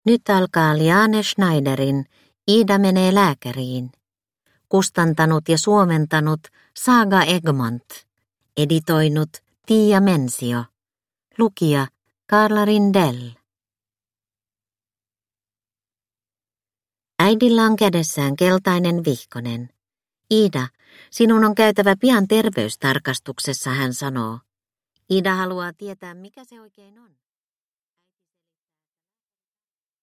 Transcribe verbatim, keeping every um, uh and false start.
Nyt alkaa Liane Schneiderin Ida menee lääkäriin. Kustantanut ja suomentanut Saga Egmont. Editoinut Tiia Mensio. Lukija Karla Rindell. Äidillä on kädessään keltainen vihkonen. Ida, sinun on käytävä pian terveystarkastuksessa, hän sanoo. Ida haluaa tietää, mikä se oikein on.